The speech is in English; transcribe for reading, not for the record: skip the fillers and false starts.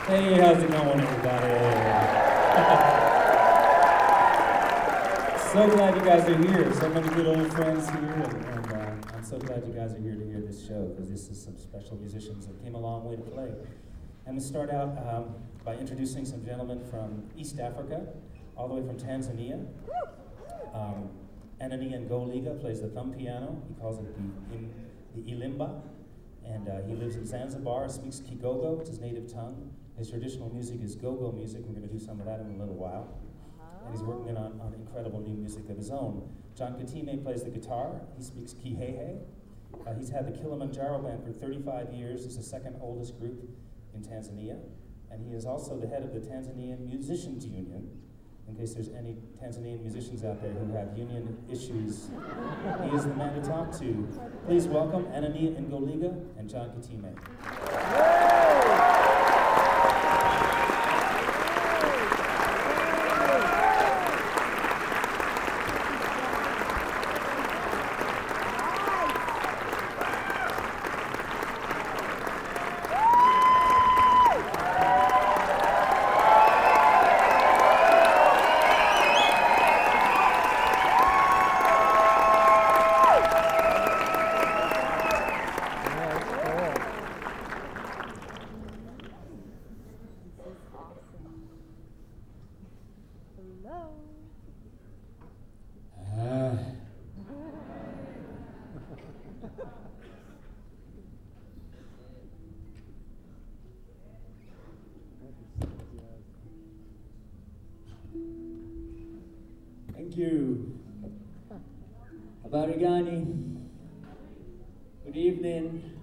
Hey, how's it going, everybody? So glad you guys are here. So many good old friends here, and I'm so glad you guys are here to hear this show because this is some special musicians that came a long way to play. I'm going to start out by introducing some gentlemen from East Africa, all the way from Tanzania. Anani Ngoliga plays the thumb piano. He calls it the Ilimba. And he lives in Zanzibar, speaks Kigogo, it's his native tongue. His traditional music is go-go music. We're going to do some of that in a little while. And he's working on incredible new music of his own. John Katime plays the guitar. He speaks Kihehe. He's had the Kilimanjaro Band for 35 years. It's the second oldest group in Tanzania. And he is also the head of the Tanzanian Musicians Union. In case there's any Tanzanian musicians out there who have union issues, he is the man to talk to. Please welcome Anani Ngoliga and John Katime. Thank you. Habari gani? Good evening.